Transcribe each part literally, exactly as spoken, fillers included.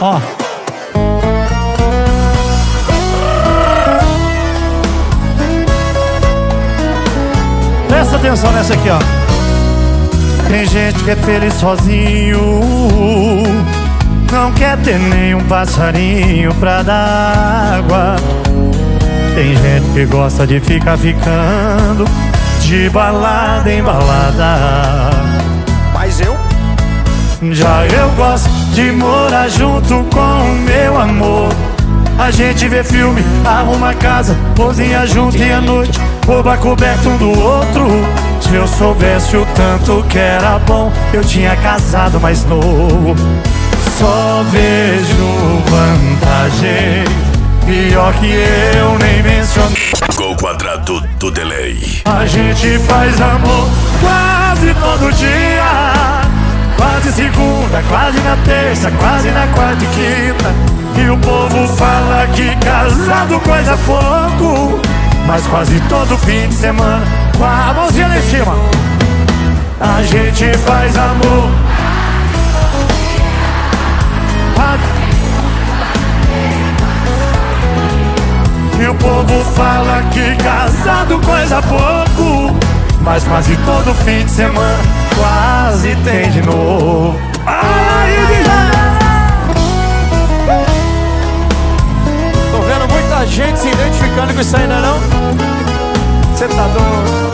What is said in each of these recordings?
Ó. Presta atenção nessa aqui, ó. Tem gente que é feliz sozinho, não quer ter nenhum passarinho pra dar água. Tem gente que gosta de ficar ficando de balada em balada. Mas eu? Já eu gosto de morar junto com o meu amor. A gente vê filme, arruma casa, cozinha junto e à noite rouba coberto um do outro. Se eu soubesse o tanto que era bom, eu tinha casado mais novo. Só vejo vantagem, pior que eu nem mencionei. Gol quadrado do delay. A gente faz amor quase todo dia, quase segunda, quase na terça, quase na quarta e quinta. E o povo fala que casado coisa pouco, mas quase todo fim de semana, com a mãozinha lá em cima, a gente faz amor. E o povo fala que casado coisa pouco, mas quase todo fim de semana quase tem de novo. Ai, tô vendo muita gente se identificando com isso aí, não é não? Você tá doido?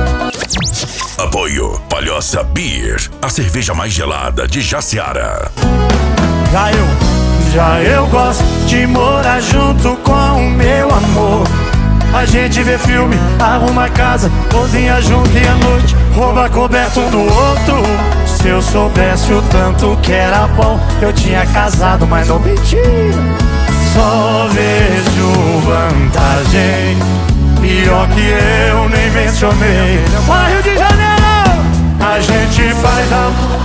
Apoio Palhoça Beer, a cerveja mais gelada de Jaciara. Já eu, já eu gosto de morar junto com o meu amor. A gente vê filme, arruma casa, cozinha junto e à noite rouba coberto um do outro. Se eu soubesse o tanto que era bom, eu tinha casado, mas não mentira. Só vejo vantagem, pior que eu nem mencionei. Vai, Rio de Janeiro! A gente faz amor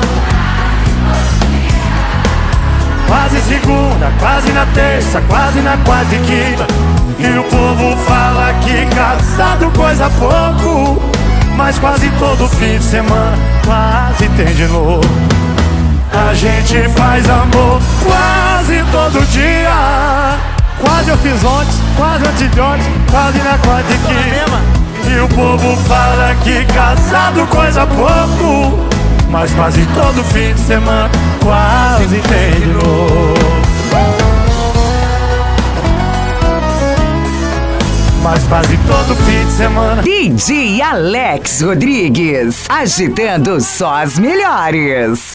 quase segunda, quase na terça, quase na quarta e quinta. E o povo fala que casado coisa pouco, mas quase todo fim de semana quase tem de novo. A gente faz amor quase todo dia, quase eu fiz ontem, quase antes de ontem, quase na quarta e quinta. E o povo fala que casado coisa pouco, mas quase todo fim de semana quase tem de novo. Mas quase todo fim de semana. D J Alex Rodrigues, agitando só as melhores.